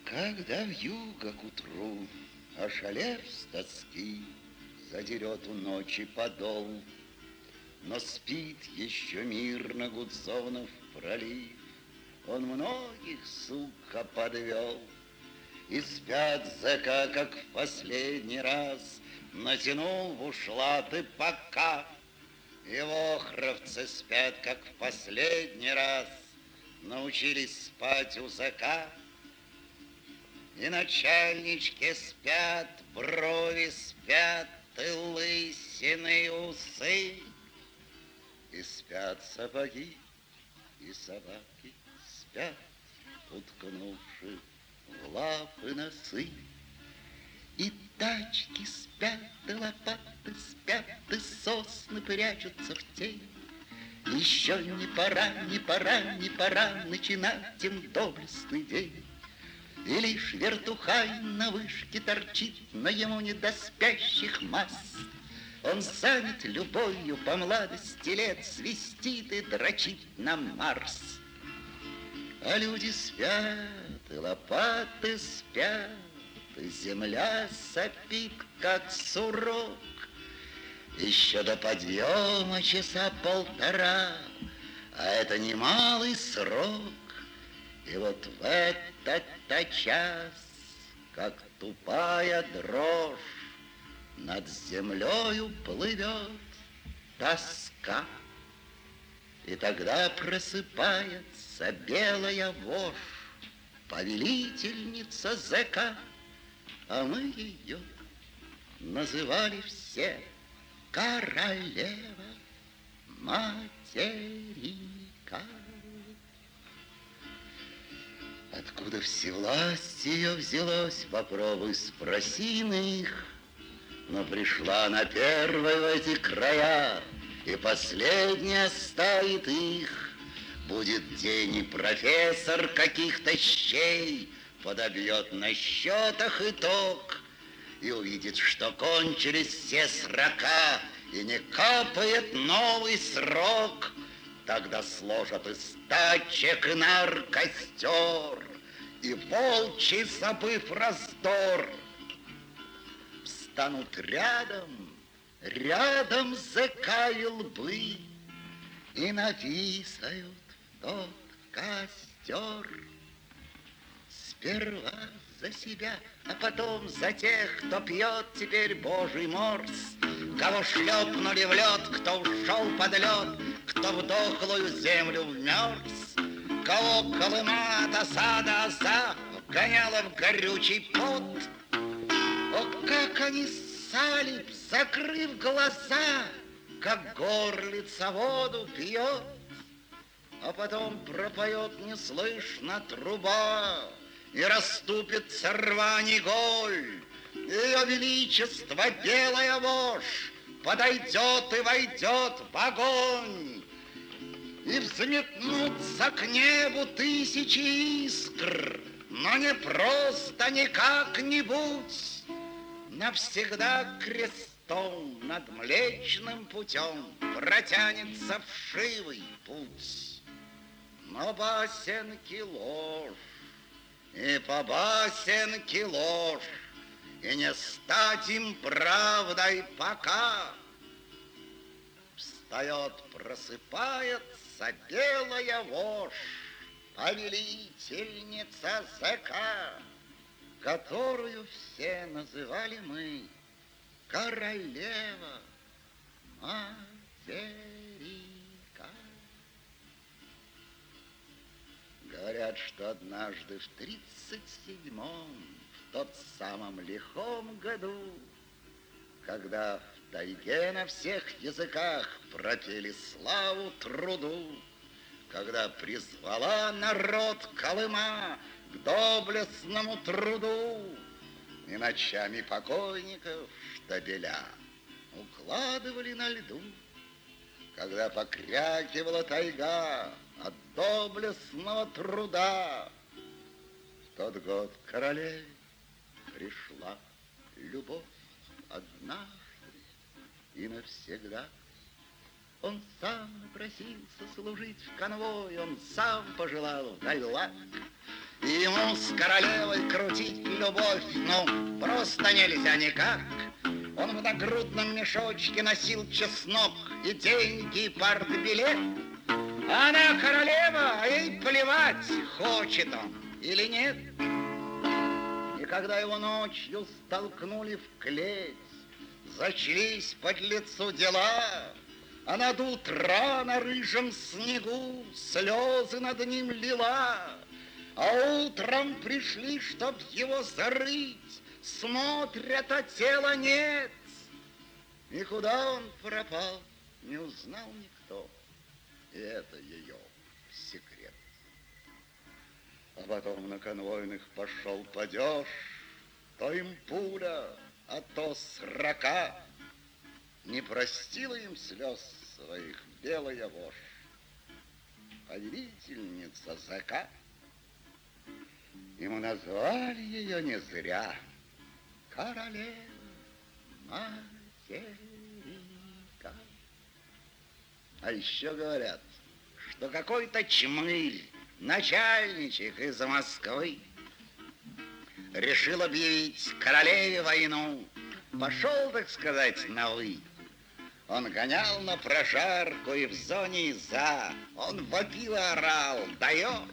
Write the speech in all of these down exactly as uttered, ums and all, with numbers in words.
Когда вьюга к утру, ошалев с тоски, задерет у ночи подол, но спит еще мирно Гудзонов пролив, он многих, сука, подвел. И спят зэка, как в последний раз, натянул в ушлаты пока. И вохровцы спят, как в последний раз, научились спать у зэка. И начальнички спят, брови спят, и лысины, и усы. И спят сапоги, и собаки спят, уткнувши в лапы носы. И тачки спят, и лопаты спят, и сосны прячутся в тень. Еще не пора, не пора, не пора начинать им доблестный день. И лишь вертухай на вышке торчит, но ему не до спящих масс. Он занят любовью по молодости лет, свистит и дрочит на Марс. А люди спят, и лопаты спят, и земля сопит, как сурок. Еще до подъема часа полтора, а это немалый срок. И вот в этот-то час, как тупая дрожь, над землею плывет тоска. И тогда просыпается белая вошь, повелительница зэка, а мы ее называли все королева материка. Откуда всевластие ее взялось, попробуй спроси на их. Но пришла она первой в эти края, и последняя оставит их. Будет день, и профессор каких-то щей подобьет на счетах итог и увидит, что кончились все срока, и не капает новый срок. Тогда сложат из тачек и нар костер, и волчий, забыв раздор, встанут рядом, рядом зэка и лбы, и написают в тот костер. Сперва за себя, а потом за тех, кто пьет теперь божий морс, кого шлепнули в лед, кто ушел под лед, кто в дохлую землю вмерз, кого Колыма от осада оса вгоняла в горючий пот. О, как они ссали, закрыв глаза, как горлица воду пьет, а потом пропоет неслышно труба, и расступится рвань голь. Ее величество, белая вошь, подойдет и войдет в огонь, и взметнутся к небу тысячи искр, но не просто, не как-нибудь, навсегда крестом над Млечным путем протянется вшивый путь. Но басенки ложь, и по басенке ложь, и не стать им правдой пока. Встает, просыпается белая вошь, повелительница зэка, которую все называли мы королева материка. Говорят, что однажды в тридцать седьмом, в тот самом лихом году, когда в тайге на всех языках пропели славу труду, когда призвала народ Колыма к доблестному труду, и ночами покойников штабеля укладывали на льду, когда покрякивала тайга от доблестного труда, в тот год к королеве пришла любовь однажды и навсегда. Он сам напросился служить в конвой, он сам пожелал в Гайлак. И ему с королевой крутить любовь, ну, просто нельзя никак. Он в нагрудном мешочке носил чеснок и деньги, и партбилет. Она королева, а ей плевать, хочет он или нет. И когда его ночью столкнули в клеть, зачлись под лицу дела, а над утра на рыжем снегу слезы над ним лила. А утром пришли, чтоб его зарыть, смотрят, а тела нет. И куда он пропал, не узнал никто. И это ее секрет. А потом на конвойных пошел падеж, то им пуля, а то срока. Не простила им слез своих белая вошь, повелительница Зака. Ему назвали ее не зря королева материка. А еще говорят, что какой-то чмырь, начальничек из Москвы, решил объявить королеве войну. Пошел, так сказать, на «вы». Он гонял на прожарку и в зоне за. Он вопил и орал: даешь.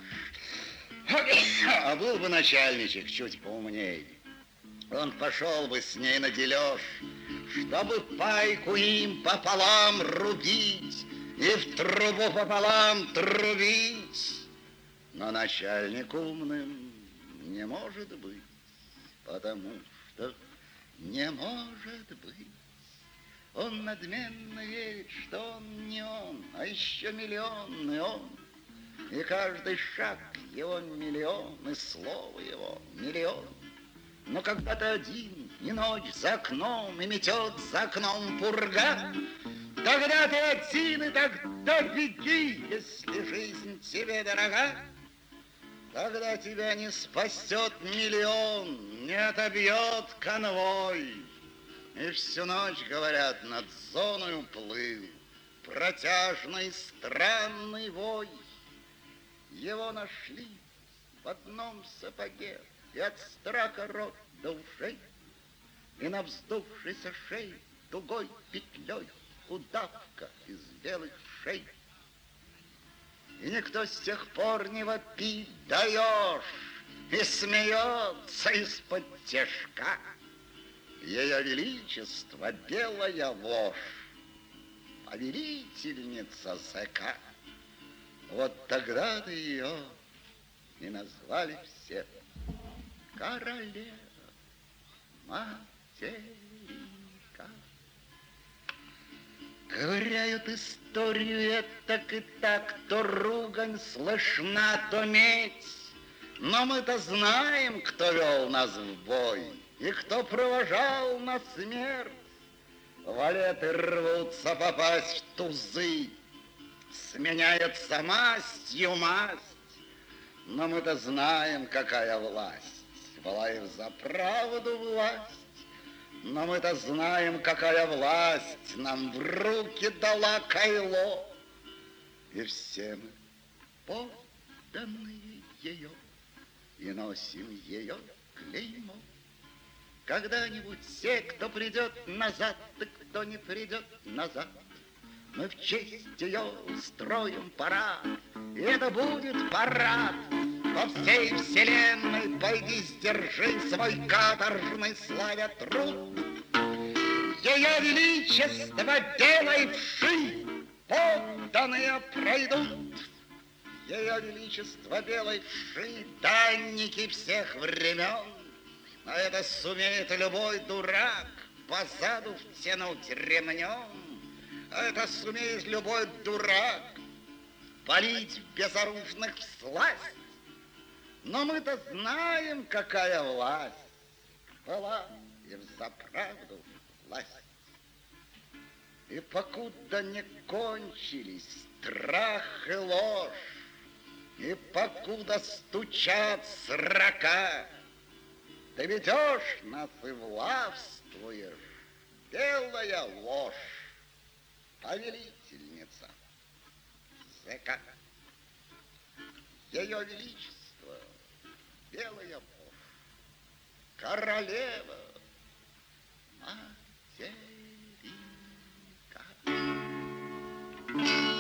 А был бы начальничек чуть поумней, он пошел бы с ней на дележ, чтобы пайку им пополам рубить и в трубу пополам трубить. Но начальник умным не может быть, потому что не может быть. Он надменно верит, что он не он, а еще миллионный он. И каждый шаг его миллион, и слово его миллион. Но когда ты один, и ночь за окном, и метет за окном пурга, тогда ты один, и тогда беги, если жизнь тебе дорога. Тогда тебя не спасет миллион, не отобьет конвой. И всю ночь, говорят, над зоною плыл протяжный странный вой. Его нашли в одном сапоге, и от страха рот до ушей, и на вздувшейся шее тугой петлей удавка из белых шей. И никто с тех пор не вопит: даешь, и смеется из-под тяжка. Ее величество белая вошь, повелительница Зака. Вот тогда-то ее и назвали все королева материка. Говорят историю этак и так, то ругань слышна, то медь. Но мы-то знаем, кто вел нас в бой и кто провожал на смерть. Валеты рвутся попасть в тузы, сменяется мастью масть. Но мы-то знаем, какая власть была и взаправду власть. Но мы-то знаем, какая власть нам в руки дала кайло. И все мы подданные ее, и носим ее клеймо. Когда-нибудь все, кто придет назад, да кто не придет назад, мы в честь ее устроим парад. И это будет парад по всей вселенной. Пойди, сдержи свой каторжный славя труд. Ее величество белой вши подданные пройдут. Ее величество белой вши данники всех времен. А это сумеет любой дурак позаду втянуть ремнем. А это сумеет любой дурак полить безоружных всласть. Но мы-то знаем, какая власть была и взаправду власть. И покуда не кончились страх и ложь, и покуда стучат срока, ты ведешь нас и властвуешь, белая ложь, повелитель. правительница. ЗК. Ее Величество, белая бог, королева Материка.